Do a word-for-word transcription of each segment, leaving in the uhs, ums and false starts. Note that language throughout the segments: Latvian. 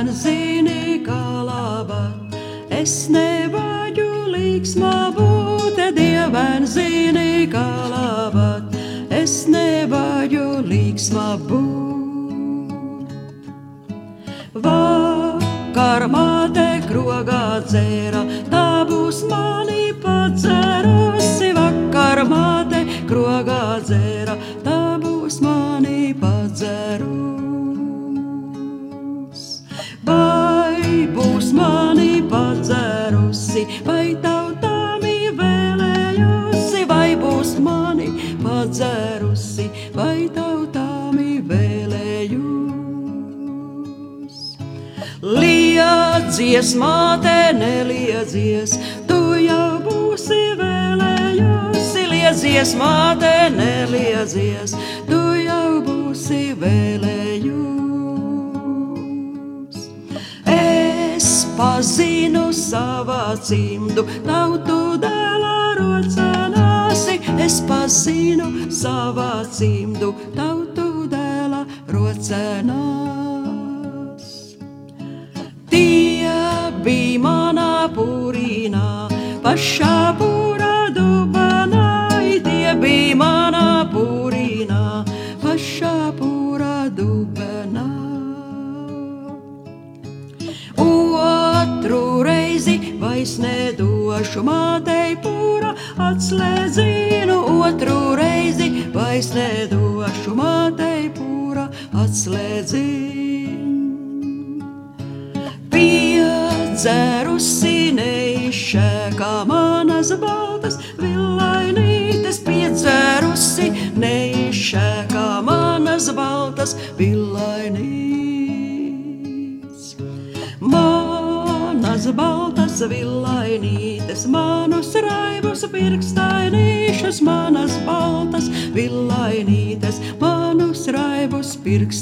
Dieven zini, kā labat, es nevāju līksmā būt. Dieven zini, kā labat, es nevāju līksmā būt. Vakar māte krogā dzēra, tā būs mani padzerusi. Vakar māte krogā dzēra, tā būs mani padzerusi. Vai būs mani padzerusi, vai tautāmi vēlējusi, vai būs mani padzerusi, vai tautāmi vēlējusi. Liedzies, māte, neliedzies, tu jau būsi vēlējusi. Liedzies, māte, neliedzies, tu jau būsi vēlējusi. Pazinu savā cimdu, tautu dēlā rocenāsi. Es pazinu savā cimdu, tautu dēlā rocenās. Tie bija manā pūrīnā, pašā pūrā dubanā. Tie bija manā pūrīnā, pašā pūrā dubanā. Otru reizi vairs nedošu mātei pūra atslēdzienu. Otru reizi vairs nedošu mātei pūra atslēdzienu. Piedzerusi neizšēkā manas baltas villainītes. Piedzerusi neizšēkā manas baltas villainītes. Manas baltas villainītes, manus raibus pirkstainīšus. Manas baltas villainītes, manus raibus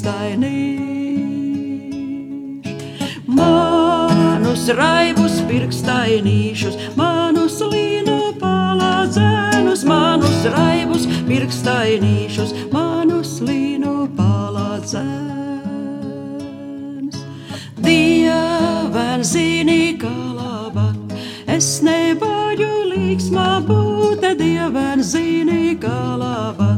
pirkstainīšus. Manus raibus pirkstainīšus, manus līnu palādzenus. Manus raibus pirkstainīšus, manus līnu palādzenus. Dieven zini, kā labat, es nevāju līksmā būt. Dieven zini, kā labat,